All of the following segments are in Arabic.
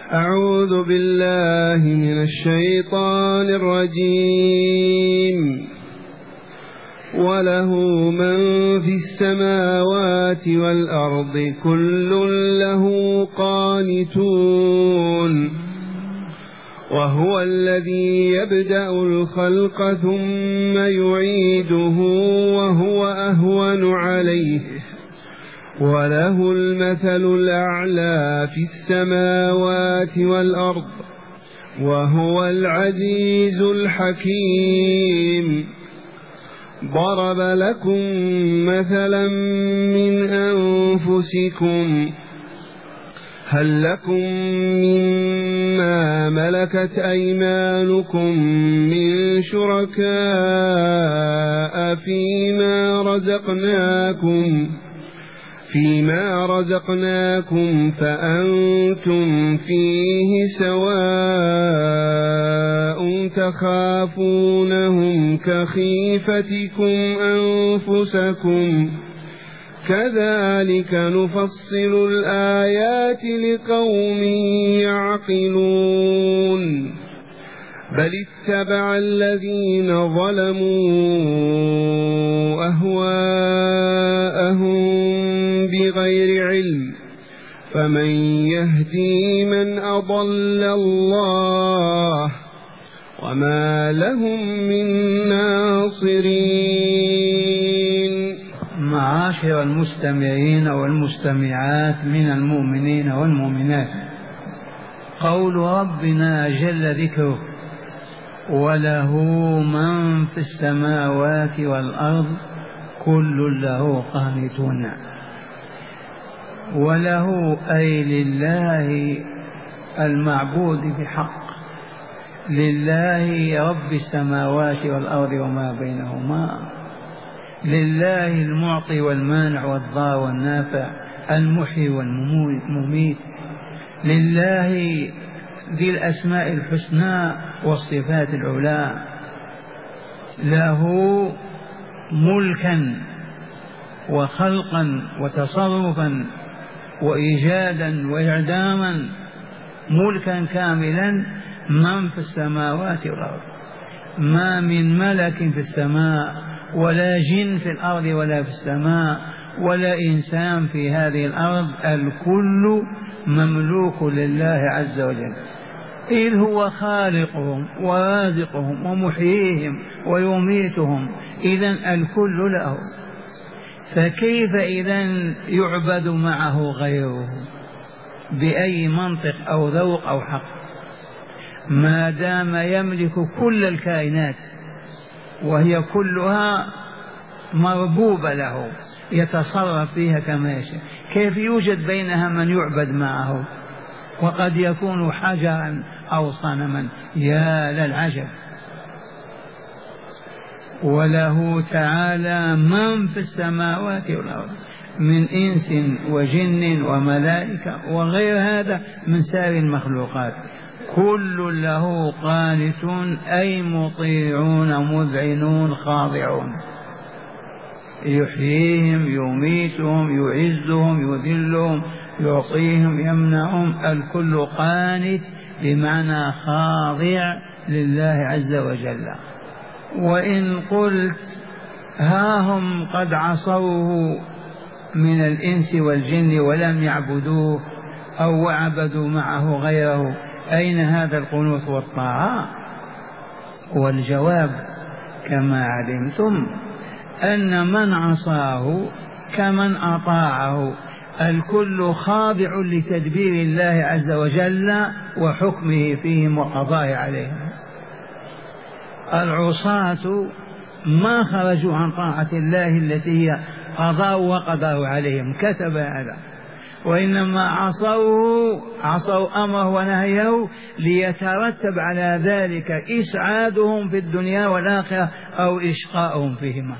أعوذ بالله من الشيطان الرجيم. وله من في السماوات والأرض كل له قانتون وهو الذي يبدأ الخلق ثم يعيده وهو أهون عليه وله المثل الأعلى في السماوات والأرض وهو العزيز الحكيم. ضرب لكم مثلا من أنفسكم هل لكم مما ملكت أيمانكم من شركاء فيما رزقناكم فأنتم فيه سواء تخافونهم كخيفتكم أنفسكم كذلك نفصل الآيات لقوم يعقلون. بل اتبع الذين ظلموا أهواءهم بغير علم فمن يهدي من أضل الله وما لهم من ناصرين. معاشر المستمعين والمستمعات من المؤمنين والمؤمنات، قول ربنا جل ذكره وله من في السماوات والأرض كل له قانتون، وله أي لله المعبود بحق، لله رب السماوات والأرض وما بينهما، لله المعطي والمانع والضار والنافع، المحيي والمميت، لله ذي الأسماء الحسنى والصفات العلى، له ملكا وخلقا وتصرفا وإيجادا وإعداما، ملكا كاملا من في السماوات والأرض، ما من ملك في السماء ولا جن في الأرض ولا في السماء ولا إنسان في هذه الأرض، الكل مملوك لله عز وجل، إذ هو خالقهم ورازقهم ومحييهم ويميتهم، إذن الكل له، فكيف إذن يعبد معه غيره بأي منطق أو ذوق أو حق، ما دام يملك كل الكائنات وهي كلها مربوبة له يتصرف فيها كما يشاء، كيف يوجد بينها من يعبد معه وقد يكون حجرا أو صنما؟ يا للعجب. وله تعالى من في السماوات والأرض من إنس وجن وملائكة وغير هذا من سائر المخلوقات، كل له قانتون أي مطيعون مذعنون خاضعون، يحييهم يميتهم يعزهم يذلهم يعطيهم يمنعهم، الكل قانت بمعنى خاضع لله عز وجل. وإن قلت ها هم قد عصوه من الإنس والجن ولم يعبدوه أو عبدوا معه غيره، أين هذا القنوت والطاعة؟ والجواب كما علمتم أن من عصاه كمن أطاعه، الكل خاضع لتدبير الله عز وجل وحكمه فيهم وقضائه عليهم. العصاة ما خرجوا عن طاعة الله التي هي قضاء وقضاه عليهم، كتب هذا، وإنما عصوا أمره ونهيه ليترتب على ذلك إسعادهم في الدنيا والآخرة أو إشقاؤهم فيهما،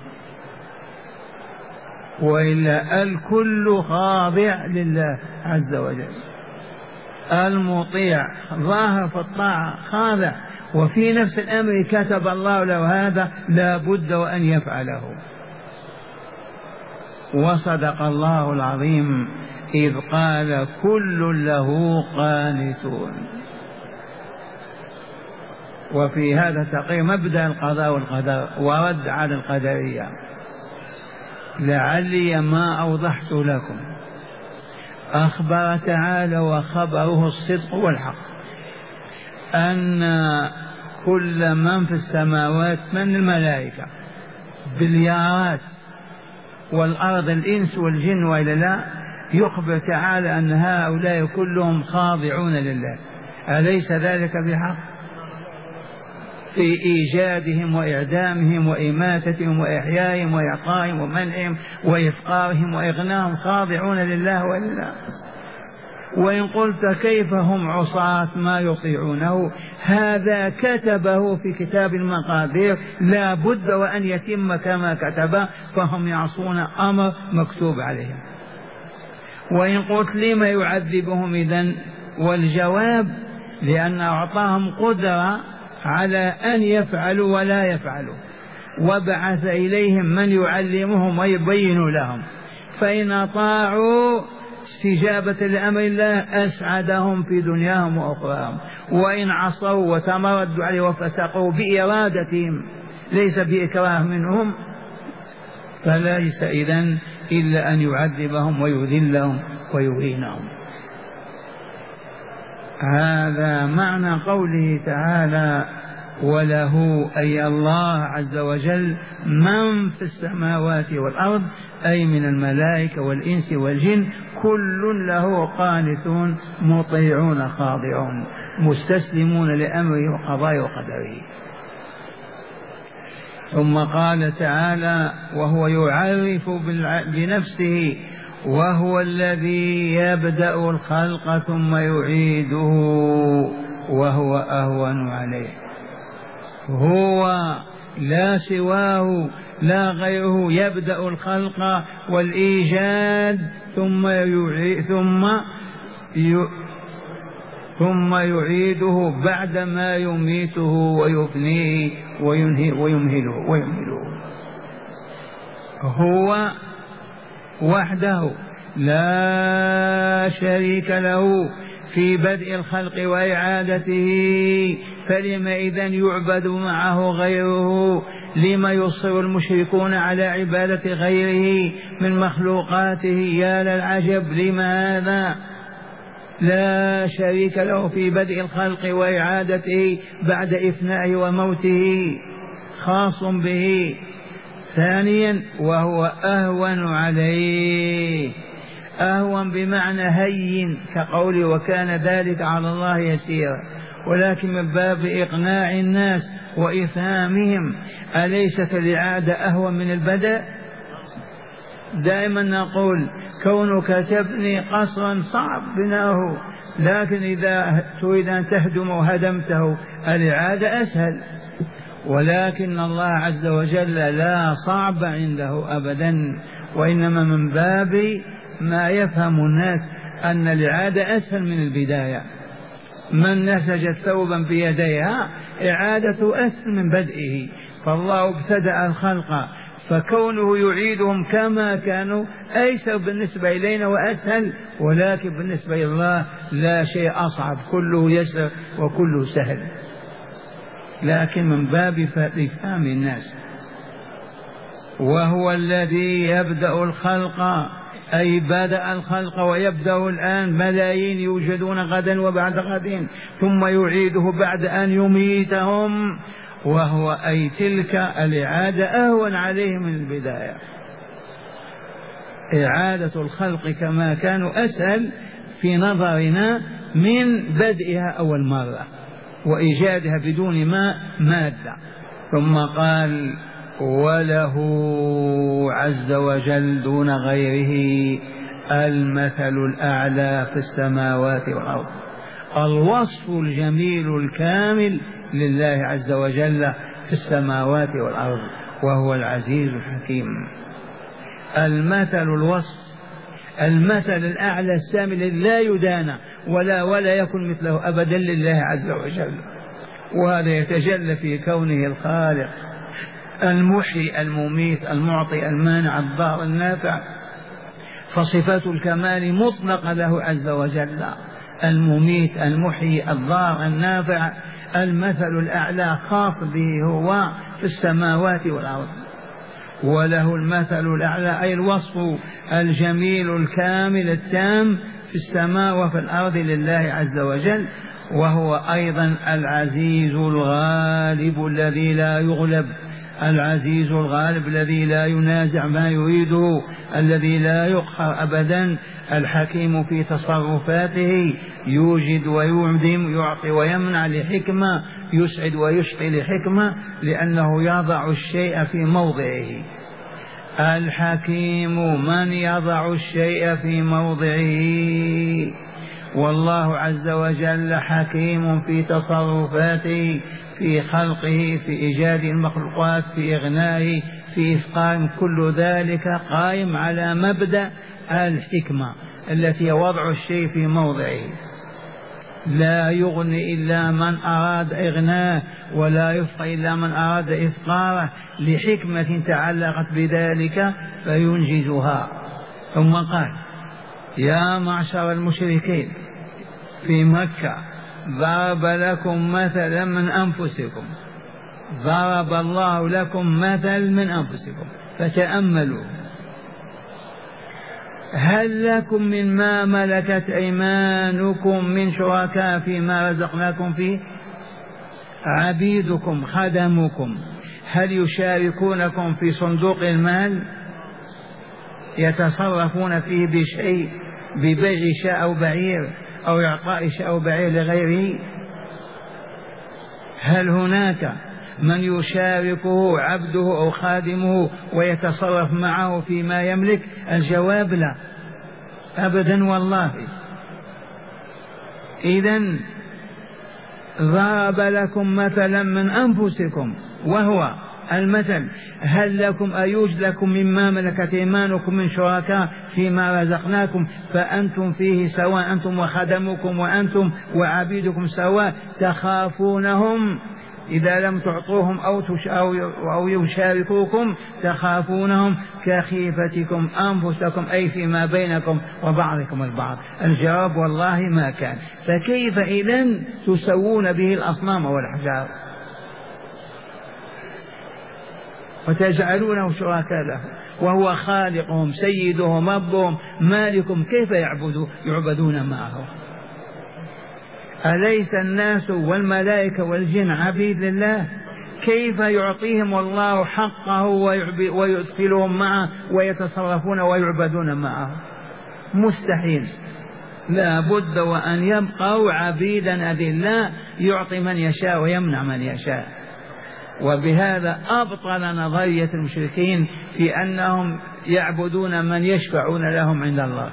وإلا الكل خاضع لله عز وجل. المطيع ظاهر في الطاعة خاضع، وفي نفس الأمر كتب الله له هذا لا بد وأن يفعله. وصدق الله العظيم إذ قال كل له قانتون. وفي هذا تقرير مبدأ القضاء والقدر ورد على القدرية. لعلي ما أوضحت لكم. أخبر تعالى وخبره الصدق والحق أن كل من في السماوات من الملائكة باليارات والأرض الإنس والجن وإلا لا، يخبر تعالى أن هؤلاء كلهم خاضعون لله. أليس ذلك بحق؟ في إيجادهم وإعدامهم وإماتتهم وإحيائهم وإعطائهم ومنعهم وإفقارهم وإغناهم خاضعون لله وإلا. وإن قلت كيف هم عصاة ما يطيعونه، هذا كتبه في كتاب المقادير لا بد وأن يتم كما كتب، فهم يعصون أمر مكتوب عليهم. وإن قلت لما يعذبهم إذن، والجواب لأن أعطاهم قدرة على أن يفعلوا ولا يفعلوا، وبعث إليهم من يعلمهم ويبين لهم، فإن أطاعوا استجابة لأمر الله أسعدهم في دنياهم وأخراهم، وإن عصوا وتمردوا عليه وفسقوا بإرادتهم ليس بإكراه منهم فليس إذن إلا أن يعذبهم ويذلهم ويهينهم. هذا معنى قوله تعالى وله أي الله عز وجل من في السماوات والأرض، أي من الملائكة والإنس والجن كل له قانتون مطيعون خاضعون مستسلمون لأمره وقضائه وقدره. ثم قال تعالى وهو يعرف بنفسه وهو الذي يبدأ الخلق ثم يعيده وهو أهون عليه. هو لا سواه لا غيره يبدأ الخلق والإيجاد ثم يعيده بعدما يميته ويفنيه ويمهله. هو وحده لا شريك له في بدء الخلق وإعادته، فلما إذن يعبد معه غيره؟ لما يصر المشركون على عبادة غيره من مخلوقاته؟ يا للعجب، لماذا؟ لا شريك له في بدء الخلق وإعادته بعد إفنائه وموته، خاص به. ثانيا وهو أهون عليه، أهون بمعنى هين كقوله وكان ذلك على الله يسيرا، ولكن من باب إقناع الناس وإفهامهم. أليست الإعادة أهون من البدء؟ دائما نقول كونك تبني قصرا صعب بناؤه، لكن إذا تريد أن تهدم وهدمته الإعادة أسهل. ولكن الله عز وجل لا صعب عنده أبدا، وإنما من باب ما يفهم الناس أن الإعادة أسهل من البداية. من نسجت ثوبا بيديها إعادة أسهل من بدئه، فالله ابتدأ الخلق فكونه يعيدهم كما كانوا أيسر بالنسبة إلينا وأسهل، ولكن بالنسبة إلى الله لا شيء أصعب، كله يسر وكله سهل، لكن من باب إفهام الناس. وهو الذي يبدأ الخلق، أي بدأ الخلق ويبدأ الآن، ملايين يوجدون غدا وبعد غد، ثم يعيده بعد أن يميتهم، وهو أي تلك الإعادة أهون عليه من البداية. إعادة الخلق كما كانوا أسهل في نظرنا من بدئها أول مرة وإيجادها بدون مادة. ثم قال وله عز وجل دون غيره المثل الأعلى في السماوات والأرض، الوصف الجميل الكامل لله عز وجل في السماوات والأرض، وهو العزيز الحكيم. المثل الوصف، المثل الأعلى السامي لا يدانى ولا يكن مثله أبدا لله عز وجل، وهذا يتجلى في كونه الخالق المحيي المميت المعطي المانع الضار النافع. فصفات الكمال مطلقة له عز وجل، المميت المحيي الضار النافع، المثل الأعلى خاص به هو في السماوات والأرض، وله المثل الأعلى أي الوصف الجميل الكامل التام في السماء وفي الأرض لله عز وجل. وهو أيضا العزيز الغالب الذي لا يغلب، العزيز الغالب الذي لا ينازع ما يريده، الذي لا يقهر أبدا، الحكيم في تصرفاته، يوجد ويعدم، يعطي ويمنع لحكمة، يسعد ويشقي لحكمة، لأنه يضع الشيء في موضعه. الحكيم من يضع الشيء في موضعه، والله عز وجل حكيم في تصرفاته، في خلقه، في إيجاد المخلوقات، في إغنائه، في إفقار، كل ذلك قائم على مبدأ الحكمة التي وضع الشيء في موضعه. لا يغني إلا من أراد إغناه، ولا يفقى إلا من أراد إفقاره، لحكمة تعلقت بذلك فينجزها. ثم قال: يا معشر المشركين في مكة ضرب لكم مثلا من أنفسكم، ضرب الله لكم مثل من أنفسكم فتأملوا، هل لكم مما ملكت أيمانكم من شركاء فيما رزقناكم فيه؟ عبيدكم خدمكم هل يشاركونكم في صندوق المال؟ يتصرفون فيه بشيء، ببيع شاء أو بعير أو إعطاء شاء أو بعير لغيره؟ هل هناك من يشاركه عبده أو خادمه ويتصرف معه فيما يملك؟ الجواب لا، أبدا والله. إذن ضرب لكم مثلا من أنفسكم، وهو المثل هل لكم أيوجد لكم مما ملكت أيمانكم من شركاء فيما رزقناكم فأنتم فيه سواء، أنتم وخدمكم وأنتم وعبيدكم سواء، تخافونهم إذا لم تعطوهم أو يشاركوكم تخافونهم كخيفتكم أنفسكم، أي فيما بينكم وبعضكم البعض. الجواب والله ما كان. فكيف إذن تسوون به الأصنام والأحجار وتجعلونه شركاء له، وهو خالقهم سيدهم ربهم مالكم، كيف يعبدون معه؟ أليس الناس والملائكة والجن عبيد لله؟ كيف يعطيهم الله حقه ويدخلهم معه ويتصرفون ويعبدون معه؟ مستحيل. لا بد وأن يبقوا عبيدا أذلاء، يعطي من يشاء ويمنع من يشاء. وبهذا أبطل نظرية المشركين في أنهم يعبدون من يشفعون لهم عند الله.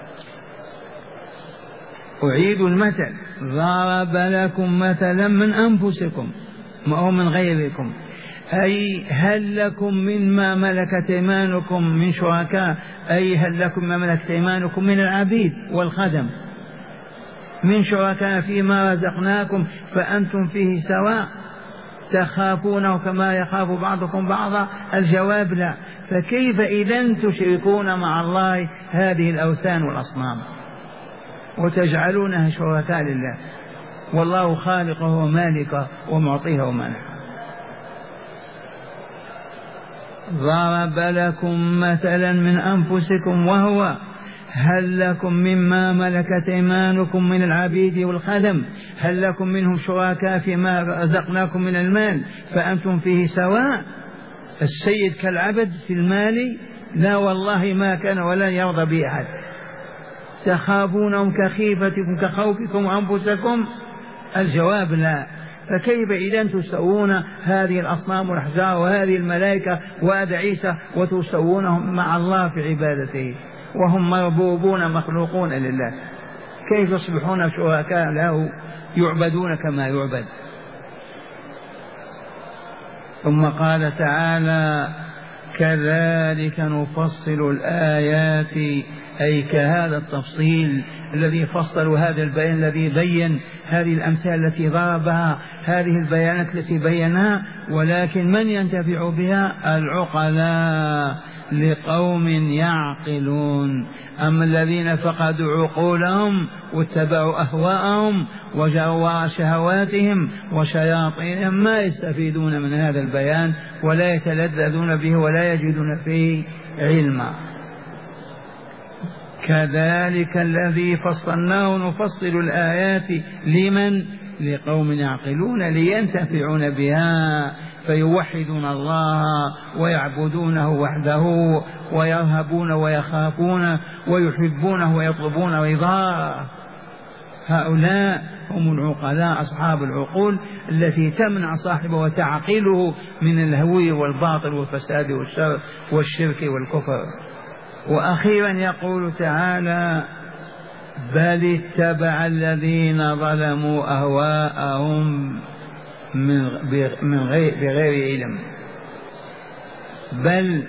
أعيد المثل: ضرب لكم مثلا من أنفسكم، ما هو من غيركم، أي هل لكم مما ملكت أيمانكم من شركاء، أي هل لكم ما ملكت أيمانكم من العبيد والخدم من شركاء فيما رزقناكم فأنتم فيه سواء، تخافونه كما يخاف بعضكم بعضا؟ الجواب لا. فكيف إذن تشركون مع الله هذه الأوثان والأصنام وتجعلونها شركاء لله، والله خالقه ومالكه ومعطيه ومنحه؟ ضرب لكم مثلا من أنفسكم، وهو هل لكم مما ملكت أيمانكم من العبيد والخدم، هل لكم منهم شركاء فيما رزقناكم من المال فأنتم فيه سواء؟ السيد كالعبد في المال؟ لا والله ما كان ولن يرضى به أحد. تخافونهم كخيفتكم كخوفكم أنفسكم؟ الجواب لا. فكيف إذا تسوون هذه الأصنام والأحجار وهذه الملائكة وهذا عيسى وتسوونهم مع الله في عبادته وهم مربوبون مخلوقون لله؟ كيف يصبحون شركاء له يعبدون كما يعبد؟ ثم قال تعالى: كذلك نفصل الآيات أي كهذا التفصيل الذي فصل هذا البيان الذي بين هذه الأمثال التي ضربها، هذه البيانات التي بينها، ولكن من ينتفع بها؟ العقلاء لقوم يعقلون. أما الذين فقدوا عقولهم واتبعوا أهواءهم وجروا وراء شهواتهم وشياطينهم ما يستفيدون من هذا البيان ولا يتلذذون به ولا يجدون فيه علما. كذلك الذي فصلناه نفصل الآيات لمن؟ لقوم يعقلون لينتفعون بها فيوحدون الله ويعبدونه وحده ويرهبون ويخافون ويحبونه ويطلبون رضاه. هؤلاء هم العقلاء أصحاب العقول التي تمنع صاحبه وتعقله من الهوي والباطل والفساد والشر والشرك والكفر. وأخيرا يقول تعالى: بل اتبع الذين ظلموا أهواءهم بغير علم. بل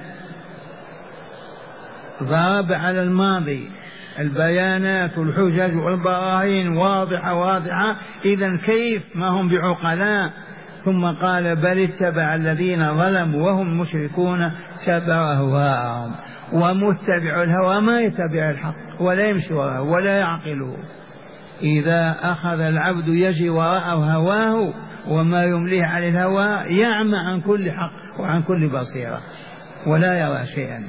ضرب على الماضي البيانات والحجج والبراهين واضحة. إذن كيف ما هم بعقلاء؟ ثم قال: بل اتبع الذين ظلموا وهم مشركون تبع أهواءهم. ومتبع الهوى ما يتبع الحق ولا يمشي وراءه ولا يعقله. إذا أخذ العبد يجي وراء هواه وما يمليه على الهوى يعمى عن كل حق وعن كل بصيرة ولا يرى شيئا.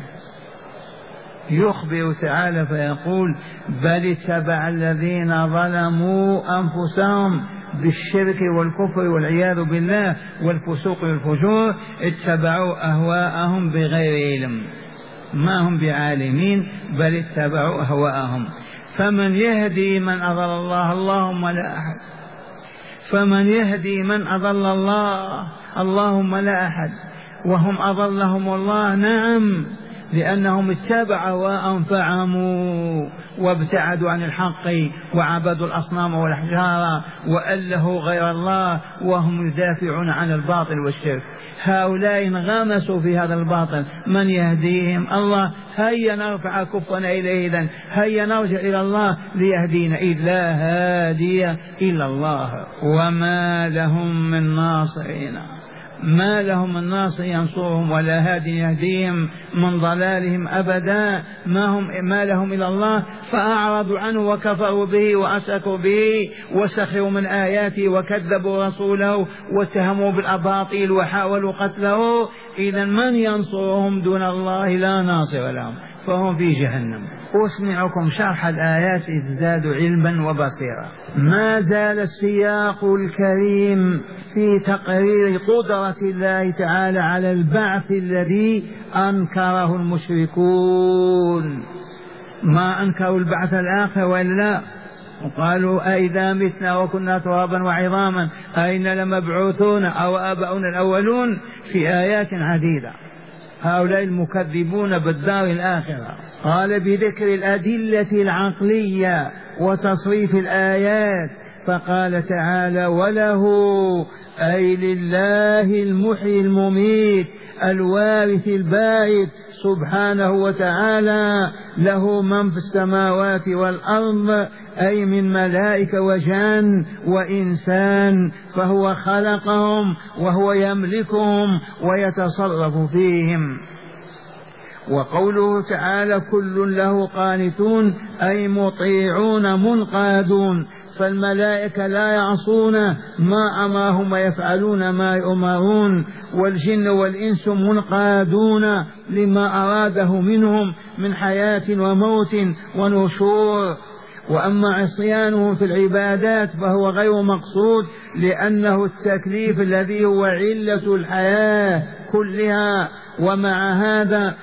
يخبر تعالى فيقول: بل اتبع الذين ظلموا أنفسهم بالشرك والكفر والعياذ بالله والفسوق والفجور، اتبعوا أهواءهم بغير علم، ما هم بعالمين، بل اتبعوا أهواءهم. فمن يهدي من أضل الله؟ اللهم لا أحد. فمن يهدي من أضل الله؟ اللهم لا أحد. وهم أضلهم الله؟ نعم، لأنهم اتبعوا أهواءهم فعموا وابتعدوا عن الحق وعبدوا الأصنام والأحجار وألهوا غير الله وهم يدافعون عن الباطل والشرك. هؤلاء انغمسوا في هذا الباطل، من يهديهم؟ الله. هيا نرفع كفنا إليه إذن، هيا نرجع إلى الله ليهدينا، إذ لا هادي إلا الله. وما لهم من ناصرين، ما لهم من ناصر ينصرهم ولا هاد يهديهم من ضلالهم أبدا. ما لهم إلى الله، فأعرضوا عنه وكفروا به وأشركوا به وسخروا من آياته وكذبوا رسوله واتهموا بالأباطيل وحاولوا قتله. إذا من ينصرهم دون الله؟ لا ناصر لهم، فهم في جهنم. أسمعكم شرح الآيات ازدادوا علما وبصيرا. ما زال السياق الكريم في تقرير قدرة الله تعالى على البعث الذي أنكره المشركون. ما أنكروا البعث الآخر وإلا وقالوا: أئذا متنا وكنا ترابا وعظاما أئنا لمبعوثون أو آباؤنا الأولون، في آيات عديدة. هؤلاء المكذبون بالدار الآخرة. قال: بذكر الأدلة العقلية وتصريف الآيات، فقال تعالى: وله أي لله المحيي المميت الوارث الباعث سبحانه وتعالى، له من في السماوات والأرض، أي من ملائكة وجن وإنسان، فهو خلقهم وهو يملكهم ويتصرف فيهم. وقوله تعالى: كل له قانتون، أي مطيعون منقادون، فالملائكة لا يعصون ما أمرهم ويفعلون ما يؤمرون، والجن والإنس منقادون لما أراده منهم من حياة وموت ونشور. وأما عصيانهم في العبادات فهو غير مقصود، لأنه التكليف الذي هو علة الحياة كلها. ومع هذا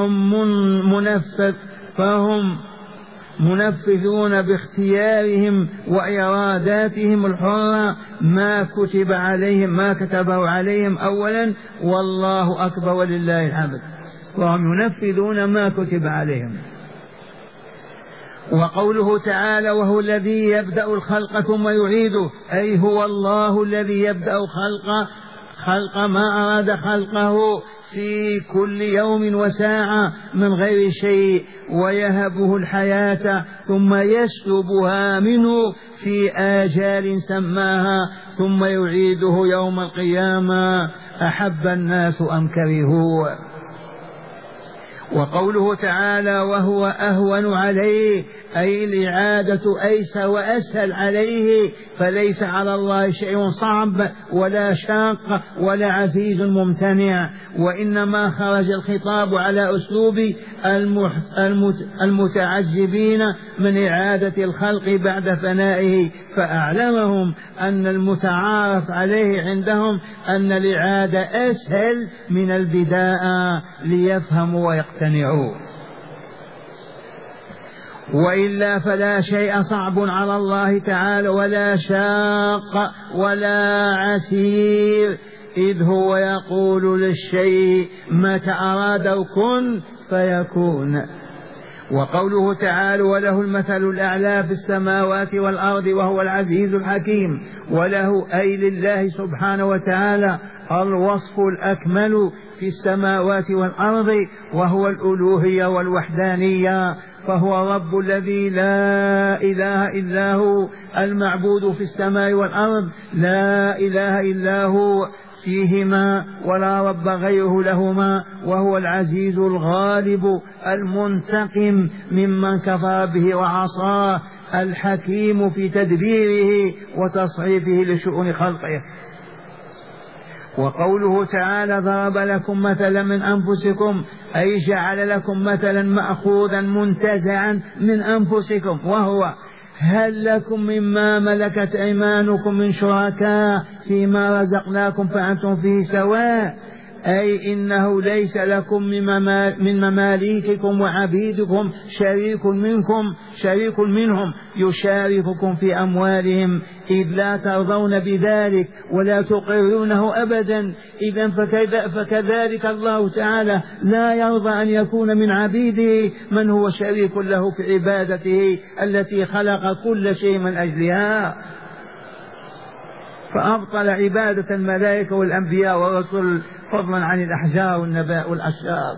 فهم منفذون باختيارهم وإراداتهم الحرة ما كتب عليهم، ما كتبه عليهم أولا، والله أكبر ولله الحمد، وهم ينفذون ما كتب عليهم. وقوله تعالى: وهو الذي يبدأ الخلق ثم يعيده، أي هو الله الذي يبدأ الخلق خلق ما أراد خلقه في كل يوم وساعة من غير شيء، ويهبه الحياة ثم يسلبها منه في آجال سماها، ثم يعيده يوم القيامة، أحب الناس أم كرهوه. وقوله تعالى وهو أهون عليه، أي الإعادة أيسر وأسهل عليه، فليس على الله شيء صعب ولا شاق ولا عزيز ممتنع، وإنما خرج الخطاب على أسلوب المتعجبين من إعادة الخلق بعد فنائه، فأعلمهم أن المتعارف عليه عندهم أن الإعادة أسهل من البداء ليفهموا ويقتنعوا، وإلا فلا شيء صعب على الله تعالى ولا شاق ولا عسير، إذ هو يقول للشيء متى أراد كن فيكون. وقوله تعالى وله المثل الأعلى في السماوات والأرض وهو العزيز الحكيم، وله أي لله سبحانه وتعالى الوصف الأكمل في السماوات والأرض، وهو الألوهية والوحدانية، فهو رب الذي لا إله إلا هو، المعبود في السماء والأرض لا إله إلا هو فيهما ولا رب غيره لهما، وهو العزيز الغالب المنتقم ممن كفر به وعصاه، الحكيم في تدبيره وتصريفه لشؤون خلقه. وقوله تعالى ضرب لكم مثلا من أنفسكم، أي جعل لكم مثلا مأخوذا منتزعا من أنفسكم، وهو هل لكم مما ملكت أيمانكم من شركاء فيما رزقناكم فأنتم فيه سواء، أي إنه ليس لكم من مماليككم وعبيدكم شريك منهم يشارككم في أموالهم، إذ لا ترضون بذلك ولا تقرونه أبدا. إذن فكذلك الله تعالى لا يرضى أن يكون من عبيده من هو شريك له في عبادته التي خلق كل شيء من أجلها، فأبطل عبادة الملائكة والأنبياء والرسل فضلا عن الأحجار والنبات والأشجار.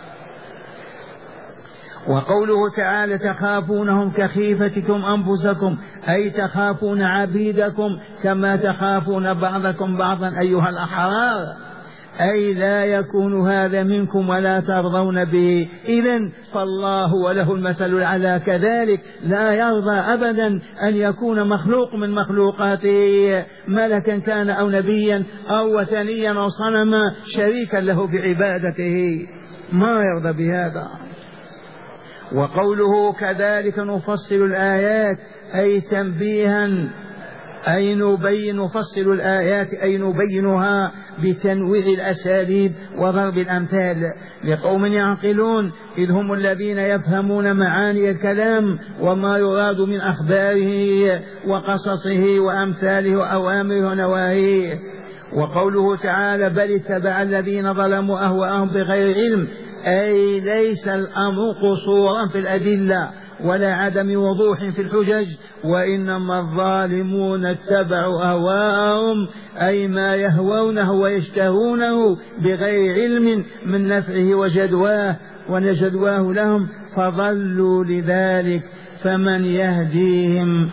وقوله تعالى تخافونهم كخيفتكم أنفسكم، أي تخافون عبيدكم كما تخافون بعضكم بعضا أيها الأحرار، أي لا يكون هذا منكم ولا ترضون به. إذن فالله وله المثل الأعلى كذلك لا يرضى أبدا أن يكون مخلوق من مخلوقاته، ملكا كان أو نبيا أو وثنيا أو صنما، شريكا له في عبادته، ما يرضى بهذا. وقوله كذلك نفصل الآيات، أي تنبيها، أي نفصل الآيات، أي نبينها بتنويع الأساليب وضرب الأمثال لقوم يعقلون، إذ هم الذين يفهمون معاني الكلام وما يراد من أخباره وقصصه وأمثاله وأوامره ونواهيه. وقوله تعالى بل اتبع الذين ظلموا أهواءهم بغير علم، أي ليس الأمر قصورا في الأدلة ولا عدم وضوح في الحجج، وإنما الظالمون اتبعوا أهواءهم، أي ما يهوونه ويشتهونه بغير علم من نفعه وجدواه لهم، فضلوا لذلك، فمن يهديهم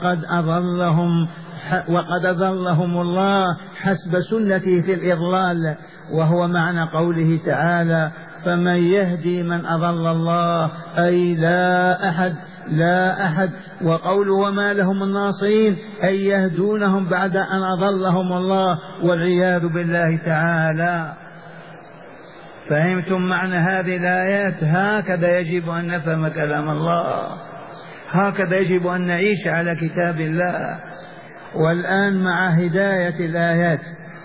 وقد أضلهم الله حسب سنته في الإضلال، وهو معنى قوله تعالى فمن يهدي من أضل الله، أي لا أحد. وقوله وما لهم الناصرين، أي يهدونهم بعد أن أضلهم الله والعياذ بالله تعالى. فهمتم معنى هذه الآيات؟ هكذا يجب أن نفهم كلام الله، هكذا يجب أن نعيش على كتاب الله. والآن مع هداية الآيات،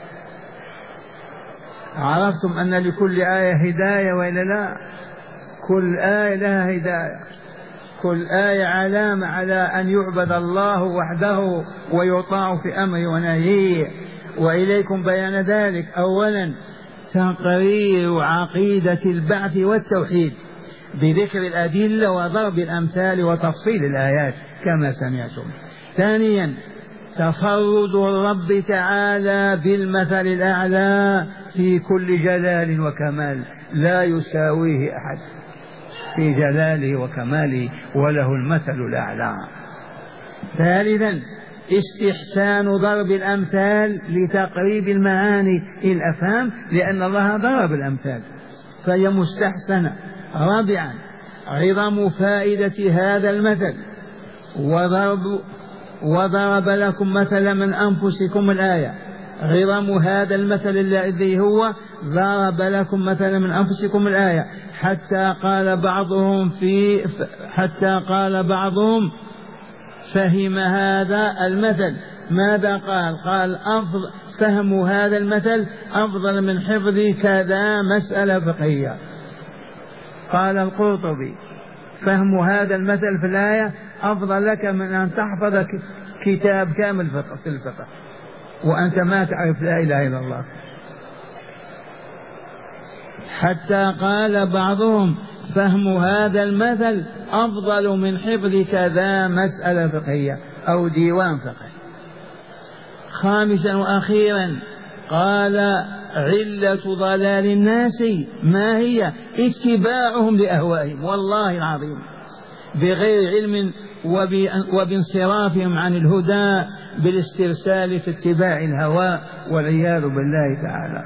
عرفتم أن لكل آية هداية وإلا لا؟ كل آية لها هداية، كل آية علامة على أن يعبد الله وحده ويطاع في أمره ونهيه. وإليكم بيان ذلك. أولا تقرير عقيدة البعث والتوحيد بذكر الأدلة وضرب الأمثال وتفصيل الآيات كما سمعتم. ثانيا تفرد الرب تعالى بالمثل الأعلى في كل جلال وكمال، لا يساويه أحد في جلاله وكماله، وله المثل الأعلى. ثالثا استحسان ضرب الأمثال لتقريب المعاني إلى الأفهام، لأن الله ضرب الأمثال فهي مستحسنة. رابعا عظم فائدة هذا المثل، وضرب لكم مثلا من أنفسكم الآية. عظم هذا المثل الذي هو ضرب لكم مثلا من أنفسكم الآية، حتى قال بعضهم فهم هذا المثل. ماذا قال؟ قال فهم هذا المثل أفضل من حفظ كذا مسألة فقهية. قال القرطبي فهم هذا المثل في الآية أفضل لك من أن تحفظ كتاب كامل في الفقه وأنت ما تعرف لا إله إلا الله. حتى قال بعضهم فهم هذا المثل أفضل من حفظ كذا مسألة فقهية أو ديوان فقهي. خامسا وأخيرا قال علة ضلال الناس ما هي؟ اتباعهم لأهوائهم، والله العظيم بغير علم وبانصرافهم عن الهدى بالاسترسال في اتباع الهوى، والعياذ بالله تعالى.